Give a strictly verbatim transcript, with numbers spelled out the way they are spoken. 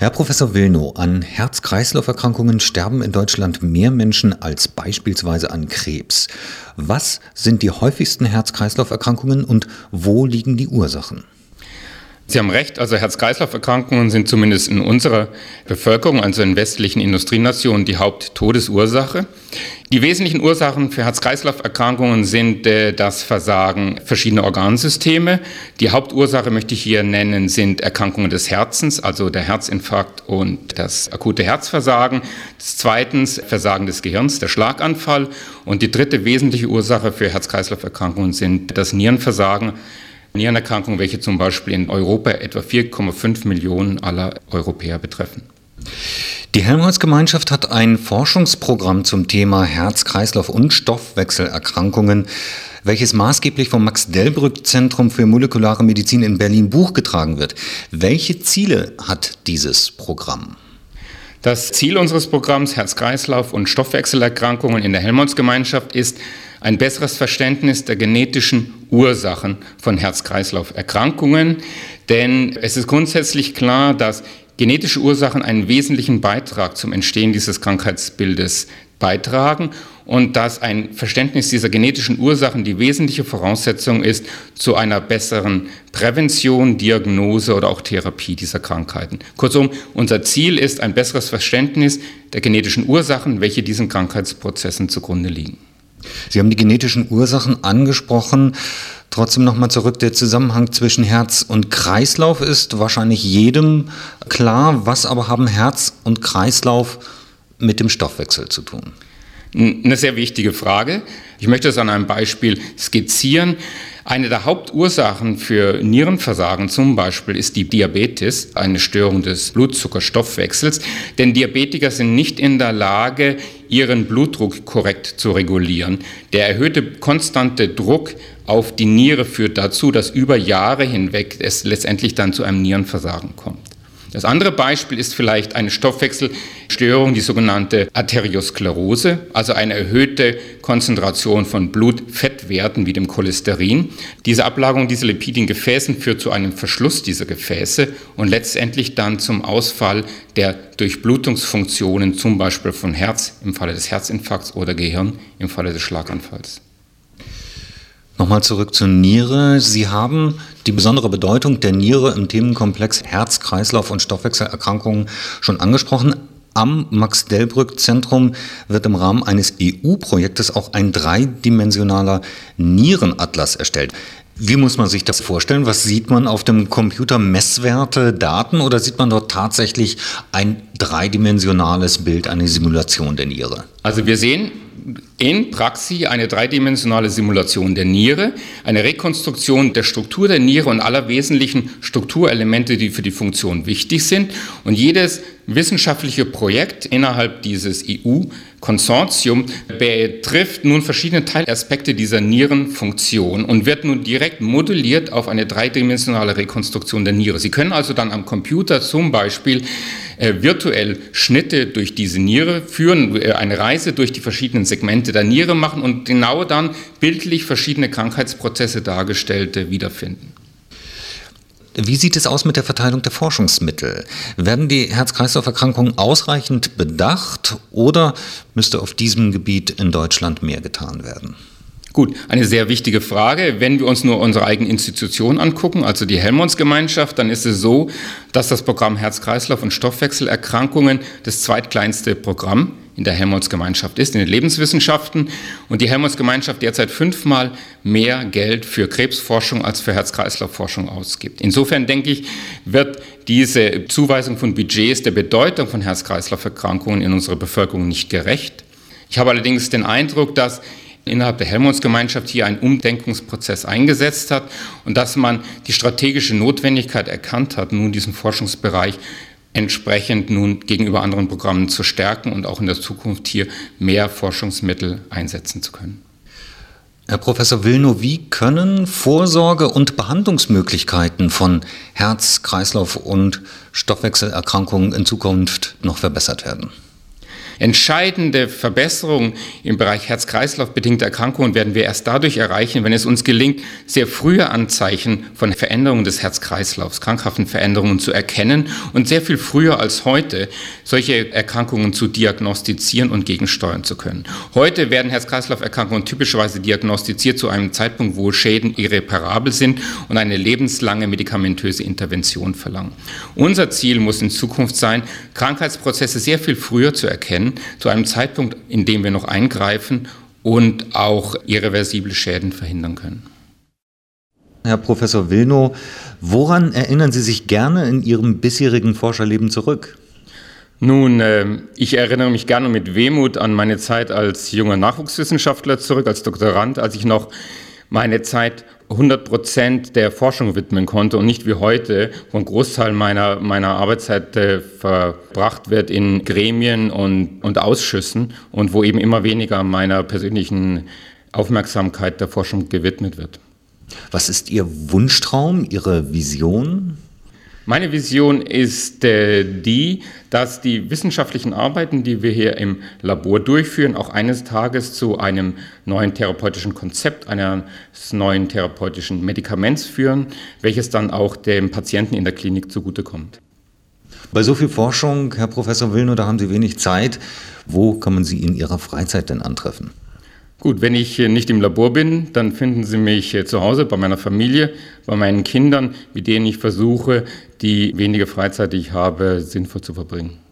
Herr Professor Wilnow, an Herz-Kreislauf-Erkrankungen sterben in Deutschland mehr Menschen als beispielsweise an Krebs. Was sind die häufigsten Herz-Kreislauf-Erkrankungen und wo liegen die Ursachen? Sie haben recht, also Herz-Kreislauf-Erkrankungen sind zumindest in unserer Bevölkerung, also in westlichen Industrienationen, die Haupttodesursache. Die wesentlichen Ursachen für Herz-Kreislauf-Erkrankungen sind äh, das Versagen verschiedener Organsysteme. Die Hauptursache möchte ich hier nennen, sind Erkrankungen des Herzens, also der Herzinfarkt und das akute Herzversagen. Zweitens Versagen des Gehirns, der Schlaganfall. Und die dritte wesentliche Ursache für Herz-Kreislauf-Erkrankungen sind das Nierenversagen. Nierenerkrankungen, welche zum Beispiel in Europa etwa vier Komma fünf Millionen aller Europäer betreffen. Die Helmholtz-Gemeinschaft hat ein Forschungsprogramm zum Thema Herz-Kreislauf- und Stoffwechselerkrankungen, welches maßgeblich vom Max-Delbrück-Zentrum für molekulare Medizin in Berlin Buch getragen wird. Welche Ziele hat dieses Programm? Das Ziel unseres Programms Herz-Kreislauf- und Stoffwechselerkrankungen in der Helmholtz-Gemeinschaft ist ein besseres Verständnis der genetischen Ursachen von Herz-Kreislauf-Erkrankungen. Denn es ist grundsätzlich klar, dass genetische Ursachen einen wesentlichen Beitrag zum Entstehen dieses Krankheitsbildes beitragen und dass ein Verständnis dieser genetischen Ursachen die wesentliche Voraussetzung ist zu einer besseren Prävention, Diagnose oder auch Therapie dieser Krankheiten. Kurzum, unser Ziel ist ein besseres Verständnis der genetischen Ursachen, welche diesen Krankheitsprozessen zugrunde liegen. Sie haben die genetischen Ursachen angesprochen. Trotzdem nochmal zurück, der Zusammenhang zwischen Herz und Kreislauf ist wahrscheinlich jedem klar. Was aber haben Herz und Kreislauf mit dem Stoffwechsel zu tun? Eine sehr wichtige Frage. Ich möchte es an einem Beispiel skizzieren. Eine der Hauptursachen für Nierenversagen zum Beispiel ist die Diabetes, eine Störung des Blutzuckerstoffwechsels. Denn Diabetiker sind nicht in der Lage, ihren Blutdruck korrekt zu regulieren. Der erhöhte konstante Druck auf die Niere führt dazu, dass über Jahre hinweg es letztendlich dann zu einem Nierenversagen kommt. Das andere Beispiel ist vielleicht eine Stoffwechselstörung, die sogenannte Arteriosklerose, also eine erhöhte Konzentration von Blutfettwerten wie dem Cholesterin. Diese Ablagerung dieser Lipide in Gefäßen führt zu einem Verschluss dieser Gefäße und letztendlich dann zum Ausfall der Durchblutungsfunktionen, zum Beispiel von Herz im Falle des Herzinfarkts oder Gehirn im Falle des Schlaganfalls. Nochmal zurück zur Niere. Sie haben die besondere Bedeutung der Niere im Themenkomplex Herz-, Kreislauf- und Stoffwechselerkrankungen schon angesprochen. Am Max-Delbrück-Zentrum wird im Rahmen eines E U-Projektes auch ein dreidimensionaler Nierenatlas erstellt. Wie muss man sich das vorstellen? Was sieht man auf dem Computer? Messwerte, Daten oder sieht man dort tatsächlich ein dreidimensionales Bild, eine Simulation der Niere? Also wir sehen in Praxis eine dreidimensionale Simulation der Niere, eine Rekonstruktion der Struktur der Niere und aller wesentlichen Strukturelemente, die für die Funktion wichtig sind. Und jedes wissenschaftliche Projekt innerhalb dieses E U-Konsortium betrifft nun verschiedene Teilaspekte dieser Nierenfunktion und wird nun direkt modelliert auf eine dreidimensionale Rekonstruktion der Niere. Sie können also dann am Computer zum Beispiel äh, virtuell Schnitte durch diese Niere führen, äh, eine Reise durch die verschiedenen Segmente der Niere machen und genau dann bildlich verschiedene Krankheitsprozesse dargestellte wiederfinden. Wie sieht es aus mit der Verteilung der Forschungsmittel? Werden die Herz-Kreislauf-Erkrankungen ausreichend bedacht oder müsste auf diesem Gebiet in Deutschland mehr getan werden? Gut, eine sehr wichtige Frage. Wenn wir uns nur unsere eigene Institution angucken, also die Helmholtz-Gemeinschaft, dann ist es so, dass das Programm Herz-Kreislauf- und Stoffwechselerkrankungen das zweitkleinste Programm in der Helmholtz-Gemeinschaft ist, in den Lebenswissenschaften. Und die Helmholtz-Gemeinschaft derzeit fünfmal mehr Geld für Krebsforschung als für Herz-Kreislauf-Forschung ausgibt. Insofern denke ich, wird diese Zuweisung von Budgets der Bedeutung von Herz-Kreislauf-Erkrankungen in unserer Bevölkerung nicht gerecht. Ich habe allerdings den Eindruck, dass innerhalb der Helmholtz-Gemeinschaft hier ein Umdenkungsprozess eingesetzt hat und dass man die strategische Notwendigkeit erkannt hat, nun diesen Forschungsbereich entsprechend nun gegenüber anderen Programmen zu stärken und auch in der Zukunft hier mehr Forschungsmittel einsetzen zu können. Herr Professor Wilnow, wie können Vorsorge- und Behandlungsmöglichkeiten von Herz-, Kreislauf- und Stoffwechselerkrankungen in Zukunft noch verbessert werden? Entscheidende Verbesserungen im Bereich Herz-Kreislauf-bedingte Erkrankungen werden wir erst dadurch erreichen, wenn es uns gelingt, sehr frühe Anzeichen von Veränderungen des Herz-Kreislaufs, krankhaften Veränderungen zu erkennen und sehr viel früher als heute solche Erkrankungen zu diagnostizieren und gegensteuern zu können. Heute werden Herz-Kreislauf-Erkrankungen typischerweise diagnostiziert zu einem Zeitpunkt, wo Schäden irreparabel sind und eine lebenslange medikamentöse Intervention verlangen. Unser Ziel muss in Zukunft sein, Krankheitsprozesse sehr viel früher zu erkennen, zu einem Zeitpunkt, in dem wir noch eingreifen und auch irreversible Schäden verhindern können. Herr Professor Wilnow, woran erinnern Sie sich gerne in Ihrem bisherigen Forscherleben zurück? Nun, äh, ich erinnere mich gerne mit Wehmut an meine Zeit als junger Nachwuchswissenschaftler zurück, als Doktorand, als ich noch meine Zeit hundert Prozent der Forschung widmen konnte und nicht wie heute, wo ein Großteil meiner, meiner Arbeitszeit äh, verbracht wird in Gremien und, und Ausschüssen und wo eben immer weniger meiner persönlichen Aufmerksamkeit der Forschung gewidmet wird. Was ist Ihr Wunschtraum, Ihre Vision? Meine Vision ist äh, die, dass die wissenschaftlichen Arbeiten, die wir hier im Labor durchführen, auch eines Tages zu einem neuen therapeutischen Konzept, eines neuen therapeutischen Medikaments führen, welches dann auch dem Patienten in der Klinik zugutekommt. Bei so viel Forschung, Herr Professor Wilnow, da haben Sie wenig Zeit. Wo kann man Sie in Ihrer Freizeit denn antreffen? Gut, wenn ich nicht im Labor bin, dann finden Sie mich zu Hause bei meiner Familie, bei meinen Kindern, mit denen ich versuche, die wenige Freizeit, die ich habe, sinnvoll zu verbringen.